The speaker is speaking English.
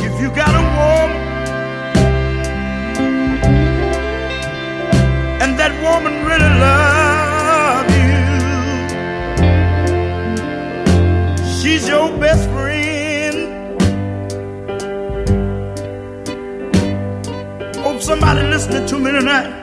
If you got a woman and that woman really love you, she's your best friend. Hope somebody listening to me tonight.